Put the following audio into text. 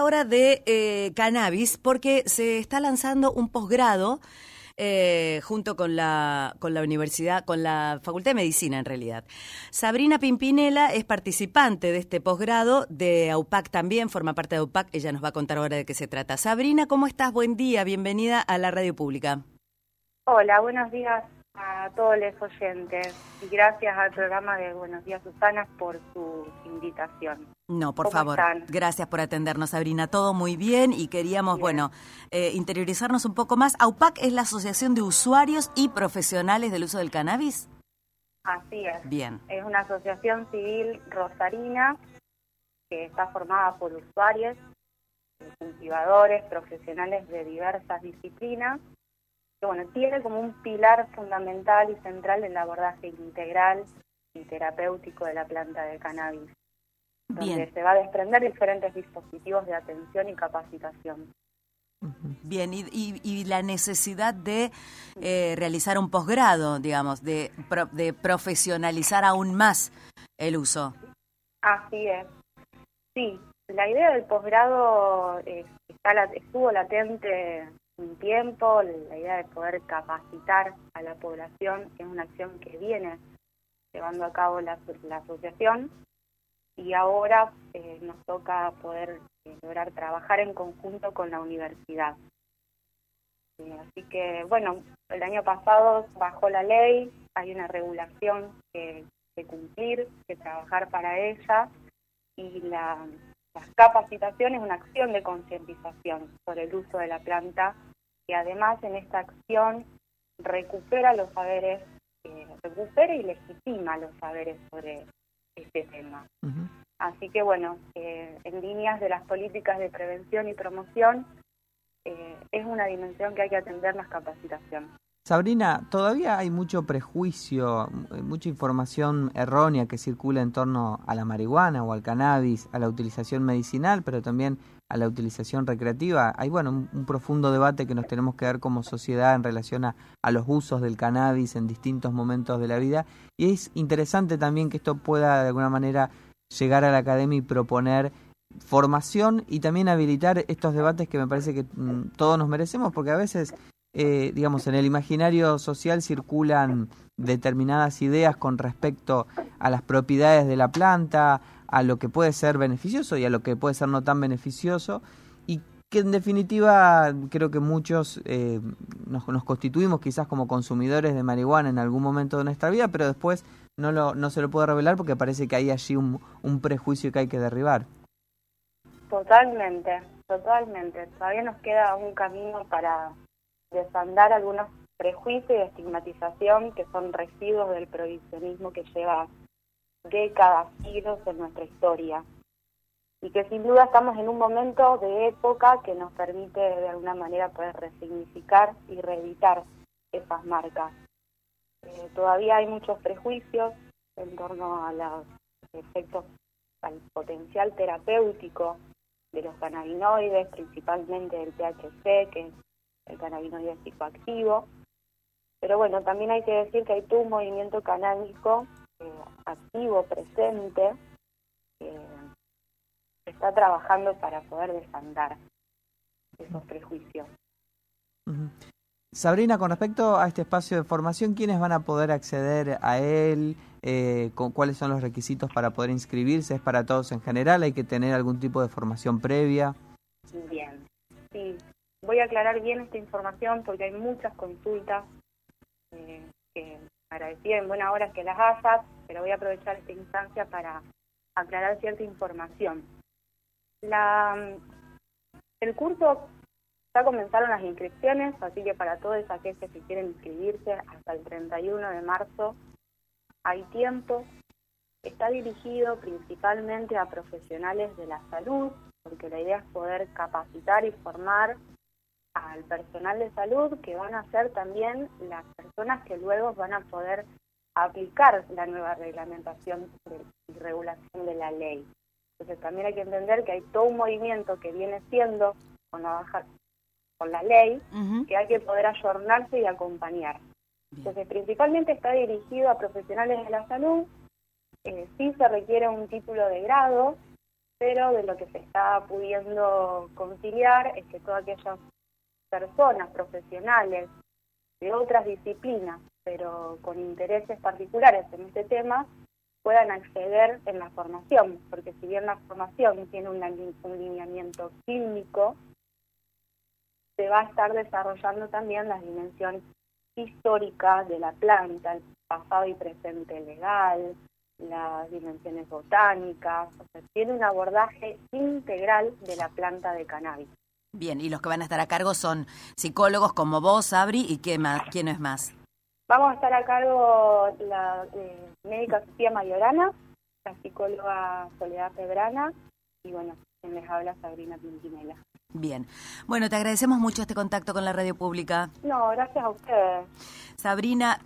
ahora de cannabis porque se está lanzando un posgrado junto con la universidad, con la Facultad de Medicina en realidad. Sabrina Pimpinela es participante de este posgrado de AUPAC también, forma parte de AUPAC, ella nos va a contar ahora de qué se trata. Sabrina, ¿cómo estás? Buen día, bienvenida a la Radio Pública. Hola, buenos días a todos los oyentes y gracias al programa de Buenos Días Susana por su invitación. No, por favor, gracias por atendernos, Sabrina, todo muy bien y queríamos, interiorizarnos un poco más. AUPAC es la Asociación de Usuarios y Profesionales del Uso del Cannabis. Así es. Bien. Es una asociación civil rosarina que está formada por usuarios, cultivadores, profesionales de diversas disciplinas. Que tiene como un pilar fundamental y central el abordaje integral y terapéutico de la planta de cannabis, donde se va a desprender diferentes dispositivos de atención y capacitación. Bien, y la necesidad de realizar un posgrado, digamos, de profesionalizar aún más el uso. Así es. Sí, la idea del posgrado estuvo latente un tiempo, la idea de poder capacitar a la población es una acción que viene llevando a cabo la asociación y ahora nos toca poder lograr trabajar en conjunto con la universidad. Así que, el año pasado bajó la ley, hay una regulación que cumplir, que trabajar para ella y las capacitaciones, una acción de concientización sobre el uso de la planta, que además en esta acción recupera los saberes, recupera y legitima los saberes sobre este tema. Así que en líneas de las políticas de prevención y promoción, es una dimensión que hay que atender las capacitaciones. Sabrina, todavía hay mucho prejuicio, mucha información errónea que circula en torno a la marihuana o al cannabis, a la utilización medicinal, pero también a la utilización recreativa. Hay un profundo debate que nos tenemos que dar como sociedad en relación a los usos del cannabis en distintos momentos de la vida. Y es interesante también que esto pueda de alguna manera llegar a la academia y proponer formación y también habilitar estos debates que me parece que todos nos merecemos, porque a veces en el imaginario social circulan determinadas ideas con respecto a las propiedades de la planta, a lo que puede ser beneficioso y a lo que puede ser no tan beneficioso, y que en definitiva creo que muchos nos constituimos quizás como consumidores de marihuana en algún momento de nuestra vida, pero después no se lo puede revelar porque parece que hay allí un prejuicio que hay que derribar. Totalmente. Todavía nos queda un camino para desandar algunos prejuicios y estigmatización que son residuos del prohibicionismo que lleva décadas, siglos en nuestra historia. Y que sin duda estamos en un momento de época que nos permite de alguna manera poder resignificar y reeditar esas marcas. Todavía hay muchos prejuicios en torno a los efectos, al potencial terapéutico de los cannabinoides, principalmente del THC, que es el cannabinoide psicoactivo. Pero también hay que decir que hay todo un movimiento canábico activo, presente, que está trabajando para poder desandar esos prejuicios. Sabrina, con respecto a este espacio de formación, ¿quiénes van a poder acceder a él? ¿Cuáles son los requisitos para poder inscribirse? ¿Es para todos en general? ¿Hay que tener algún tipo de formación previa? Bien, sí. Voy a aclarar bien esta información porque hay muchas consultas que agradecía en buena hora que las hayas, pero voy a aprovechar esta instancia para aclarar cierta información. El curso ya comenzaron las inscripciones, así que para todos aquellos que quieren inscribirse hasta el 31 de marzo hay tiempo. Está dirigido principalmente a profesionales de la salud, porque la idea es poder capacitar y formar al personal de salud, que van a ser también las personas que luego van a poder aplicar la nueva reglamentación y regulación de la ley. Entonces también hay que entender que hay todo un movimiento que viene siendo con la ley, que hay que poder ayornarse y acompañar. Entonces principalmente está dirigido a profesionales de la salud, sí se requiere un título de grado, pero de lo que se está pudiendo conciliar es que todas aquellas personas profesionales de otras disciplinas, pero con intereses particulares en este tema, puedan acceder en la formación, porque si bien la formación tiene un lineamiento clínico, se va a estar desarrollando también las dimensiones históricas de la planta, el pasado y presente legal, las dimensiones botánicas, o sea, tiene un abordaje integral de la planta de cannabis. Bien, y los que van a estar a cargo son psicólogos como vos, Sabri, ¿y quién es más? Vamos a estar a cargo la médica Sofía Mayorana, la psicóloga Soledad Pebrana y bueno, quien les habla Sabrina Pimpinela. Bien. Bueno, te agradecemos mucho este contacto con la radio pública. No, gracias a ustedes. Sabrina